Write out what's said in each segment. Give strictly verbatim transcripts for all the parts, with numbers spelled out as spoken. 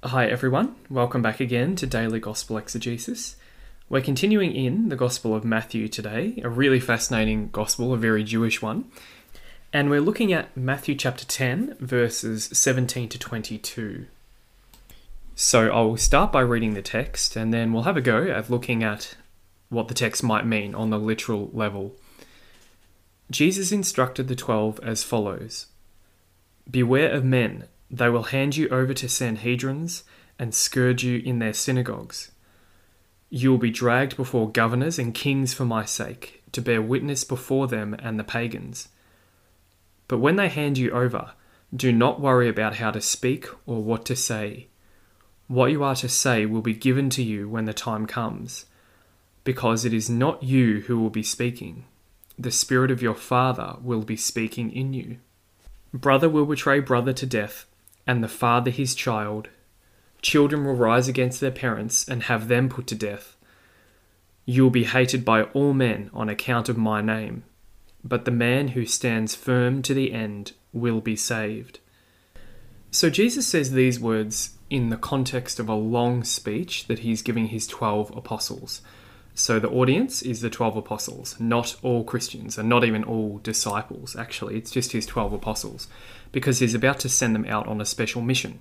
Hi everyone, welcome back again to Daily Gospel Exegesis. We're continuing in the Gospel of Matthew today, a really fascinating Gospel, a very Jewish one. And we're looking at Matthew chapter ten, verses seventeen to twenty-two. So I'll start by reading the text, and then we'll have a go at looking at what the text might mean on the literal level. Jesus instructed the twelve as follows: "Beware of men. They will hand you over to Sanhedrins and scourge you in their synagogues. You will be dragged before governors and kings for my sake, to bear witness before them and the pagans. But when they hand you over, do not worry about how to speak or what to say. What you are to say will be given to you when the time comes, because it is not you who will be speaking. The Spirit of your Father will be speaking in you. Brother will betray brother to death, and the father his child. Children will rise against their parents and have them put to death. You will be hated by all men on account of my name, but the man who stands firm to the end will be saved." So Jesus says these words in the context of a long speech that he's giving his twelve apostles. So the audience is the twelve apostles, not all Christians, and not even all disciples, actually. It's just his twelve apostles, because he's about to send them out on a special mission.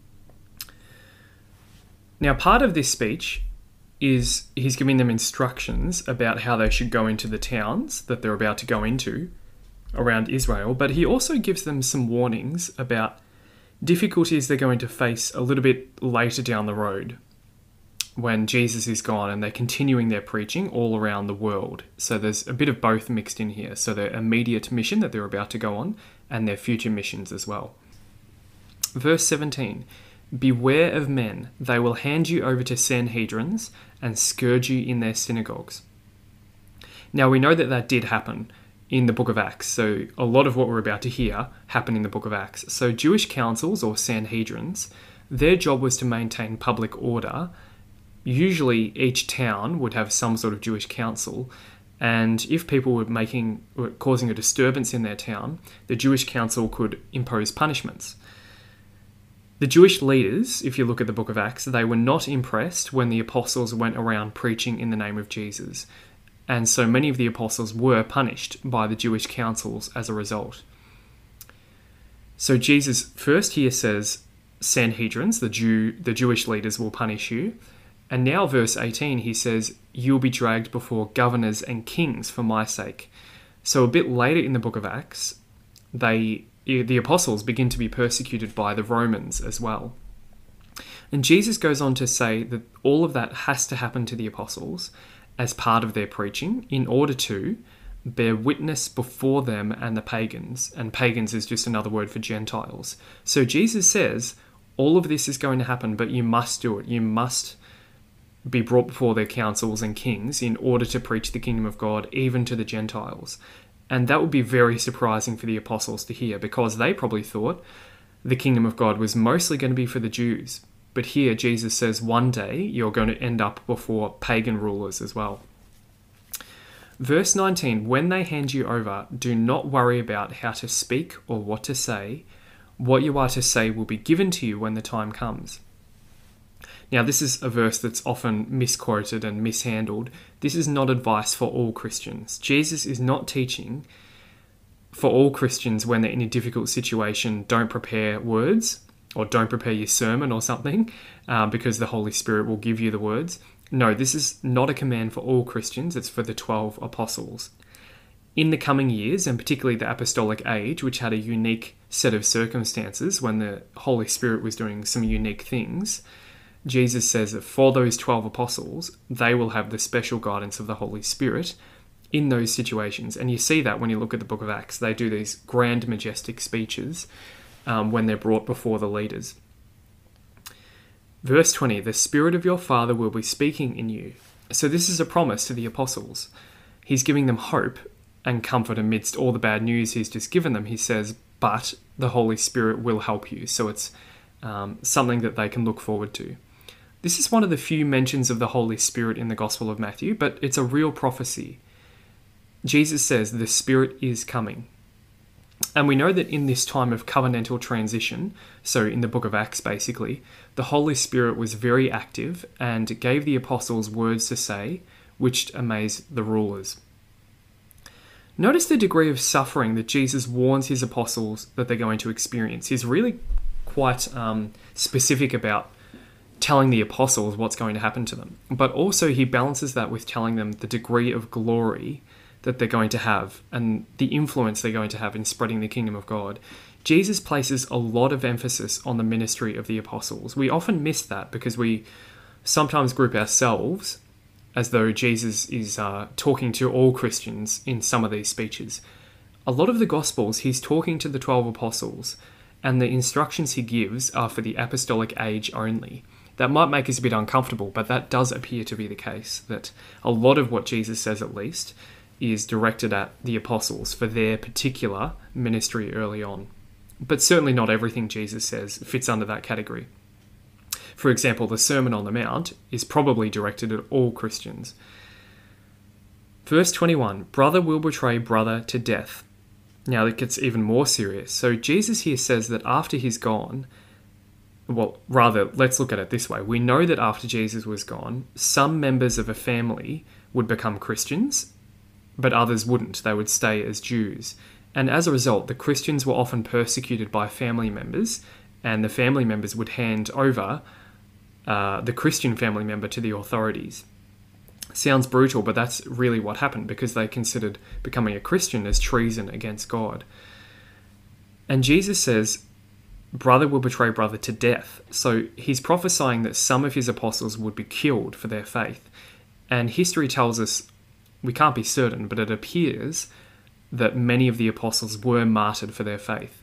Now, part of this speech is he's giving them instructions about how they should go into the towns that they're about to go into around Israel, but he also gives them some warnings about difficulties they're going to face a little bit later down the road, when Jesus is gone and they're continuing their preaching all around the world. So there's a bit of both mixed in here. So their immediate mission that they're about to go on and their future missions as well. Verse seventeen, "Beware of men. They will hand you over to Sanhedrins and scourge you in their synagogues." Now we know that that did happen in the book of Acts. So a lot of what we're about to hear happened in the book of Acts. So Jewish councils or Sanhedrins, their job was to maintain public order. Usually each town would have some sort of Jewish council, and if people were making were causing a disturbance in their town, the Jewish council could impose punishments. The Jewish leaders, if you look at the book of Acts, they were not impressed when the apostles went around preaching in the name of Jesus, and so many of the apostles were punished by the Jewish councils as a result. So Jesus first here says Sanhedrins, the Jew, the Jewish leaders, will punish you. And now verse eighteen, he says, "You'll be dragged before governors and kings for my sake." So a bit later in the book of Acts, they the apostles begin to be persecuted by the Romans as well. And Jesus goes on to say that all of that has to happen to the apostles as part of their preaching in order to bear witness before them and the pagans. And pagans is just another word for Gentiles. So Jesus says, all of this is going to happen, but you must do it. You must be brought before their councils and kings in order to preach the kingdom of God even to the Gentiles. And that would be very surprising for the apostles to hear, because they probably thought the kingdom of God was mostly going to be for the Jews. But here Jesus says one day you're going to end up before pagan rulers as well. Verse nineteen, "When they hand you over, do not worry about how to speak or what to say. What you are to say will be given to you when the time comes." Now, this is a verse that's often misquoted and mishandled. This is not advice for all Christians. Jesus is not teaching for all Christians when they're in a difficult situation, don't prepare words or don't prepare your sermon or something uh, because the Holy Spirit will give you the words. No, this is not a command for all Christians. It's for the twelve apostles. In the coming years, and particularly the apostolic age, which had a unique set of circumstances when the Holy Spirit was doing some unique things, Jesus says that for those twelve apostles, they will have the special guidance of the Holy Spirit in those situations. And you see that when you look at the book of Acts. They do these grand, majestic speeches um, when they're brought before the leaders. Verse twenty, "The Spirit of your Father will be speaking in you." So this is a promise to the apostles. He's giving them hope and comfort amidst all the bad news he's just given them. He says, but the Holy Spirit will help you. So it's um, something that they can look forward to. This is one of the few mentions of the Holy Spirit in the Gospel of Matthew, but it's a real prophecy. Jesus says the Spirit is coming. And we know that in this time of covenantal transition, so in the book of Acts basically, the Holy Spirit was very active and gave the apostles words to say, which amazed the rulers. Notice the degree of suffering that Jesus warns his apostles that they're going to experience. He's really quite um, specific about telling the apostles what's going to happen to them. But also he balances that with telling them the degree of glory that they're going to have and the influence they're going to have in spreading the kingdom of God. Jesus places a lot of emphasis on the ministry of the apostles. We often miss that because we sometimes group ourselves as though Jesus is uh, talking to all Christians in some of these speeches. A lot of the Gospels, he's talking to the twelve apostles, and the instructions he gives are for the apostolic age only. That might make us a bit uncomfortable, but that does appear to be the case, that a lot of what Jesus says at least is directed at the apostles for their particular ministry early on. But certainly not everything Jesus says fits under that category. For example, the Sermon on the Mount is probably directed at all Christians. Verse twenty-one, brother will betray brother to death. Now it gets even more serious. So Jesus here says that after he's gone, well, rather, let's look at it this way. We know that after Jesus was gone, some members of a family would become Christians, but others wouldn't. They would stay as Jews. And as a result, the Christians were often persecuted by family members, and the family members would hand over uh, the Christian family member to the authorities. Sounds brutal, but that's really what happened because they considered becoming a Christian as treason against God. And Jesus says, brother will betray brother to death. So he's prophesying that some of his apostles would be killed for their faith. And history tells us, we can't be certain, but it appears that many of the apostles were martyred for their faith.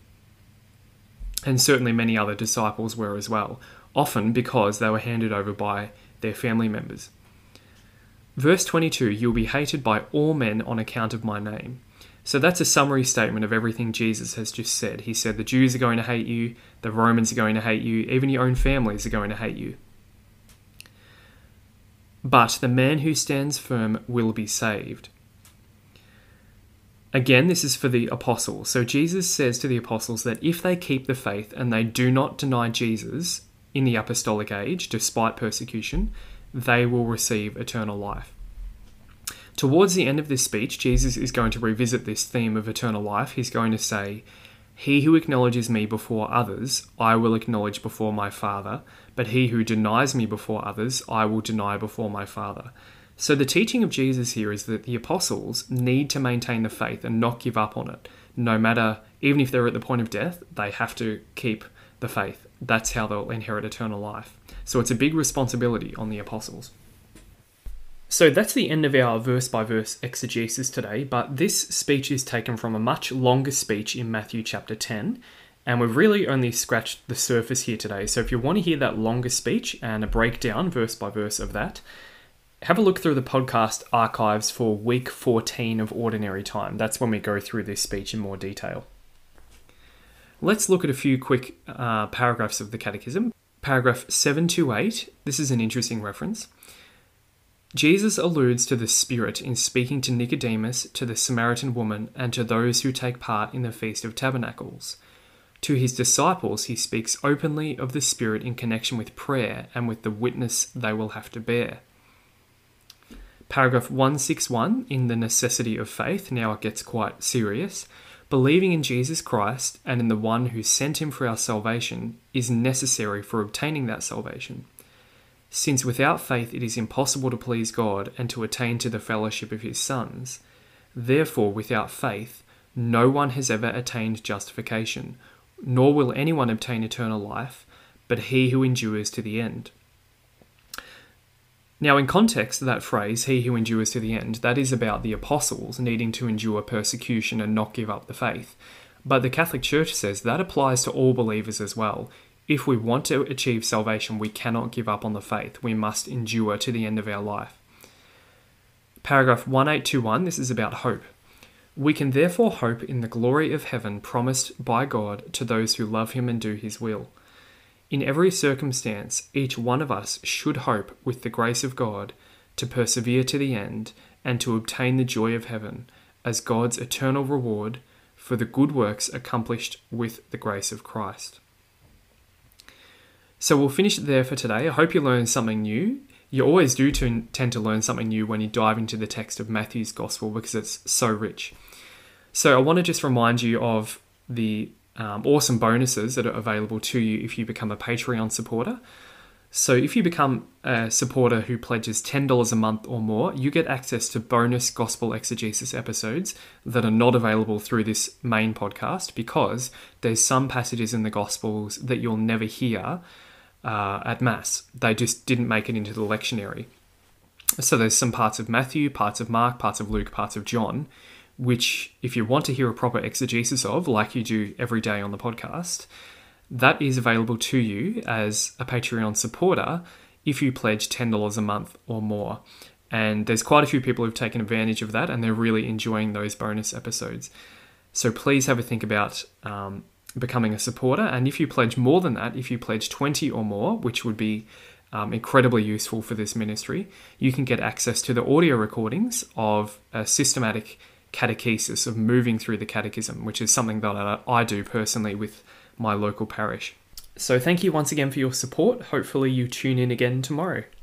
And certainly many other disciples were as well, often because they were handed over by their family members. Verse twenty-two, you'll be hated by all men on account of my name. So that's a summary statement of everything Jesus has just said. He said the Jews are going to hate you, the Romans are going to hate you, even your own families are going to hate you. But the man who stands firm will be saved. Again, this is for the apostles. So Jesus says to the apostles that if they keep the faith and they do not deny Jesus in the apostolic age, despite persecution, they will receive eternal life. Towards the end of this speech, Jesus is going to revisit this theme of eternal life. He's going to say, he who acknowledges me before others, I will acknowledge before my Father, but he who denies me before others, I will deny before my Father. So the teaching of Jesus here is that the apostles need to maintain the faith and not give up on it. No matter, even if they're at the point of death, they have to keep the faith. That's how they'll inherit eternal life. So it's a big responsibility on the apostles. So that's the end of our verse-by-verse exegesis today, but this speech is taken from a much longer speech in Matthew chapter ten, and we've really only scratched the surface here today. So if you want to hear that longer speech and a breakdown verse-by-verse of that, have a look through the podcast archives for week fourteen of Ordinary Time. That's when we go through this speech in more detail. Let's look at a few quick uh, paragraphs of the Catechism. Paragraph seven to eight, this is an interesting reference. Jesus alludes to the Spirit in speaking to Nicodemus, to the Samaritan woman, and to those who take part in the Feast of Tabernacles. To his disciples, he speaks openly of the Spirit in connection with prayer and with the witness they will have to bear. Paragraph one sixty-one, in the necessity of faith, now it gets quite serious. Believing in Jesus Christ and in the one who sent him for our salvation is necessary for obtaining that salvation. Since without faith it is impossible to please God and to attain to the fellowship of his sons, therefore without faith no one has ever attained justification, nor will anyone obtain eternal life, but he who endures to the end. Now, in context, that phrase, he who endures to the end, that is about the apostles needing to endure persecution and not give up the faith. But the Catholic Church says that applies to all believers as well. If we want to achieve salvation, we cannot give up on the faith. We must endure to the end of our life. Paragraph eighteen twenty-one, this is about hope. We can therefore hope in the glory of heaven promised by God to those who love him and do his will. In every circumstance, each one of us should hope, with the grace of God, to persevere to the end and to obtain the joy of heaven as God's eternal reward for the good works accomplished with the grace of Christ. So we'll finish it there for today. I hope you learned something new. You always do tend to learn something new when you dive into the text of Matthew's Gospel because it's so rich. So I want to just remind you of the um, awesome bonuses that are available to you if you become a Patreon supporter. So if you become a supporter who pledges ten dollars a month or more, you get access to bonus gospel exegesis episodes that are not available through this main podcast because there's some passages in the Gospels that you'll never hear uh, at Mass. They just didn't make it into the lectionary. So there's some parts of Matthew, parts of Mark, parts of Luke, parts of John, which if you want to hear a proper exegesis of, like you do every day on the podcast, that is available to you as a Patreon supporter if you pledge ten dollars a month or more. And there's quite a few people who've taken advantage of that and they're really enjoying those bonus episodes. So please have a think about um, becoming a supporter. And if you pledge more than that, if you pledge twenty or more, which would be um, incredibly useful for this ministry, you can get access to the audio recordings of a systematic catechesis of moving through the catechism, which is something that I do personally with my local parish. So thank you once again for your support. Hopefully you tune in again tomorrow.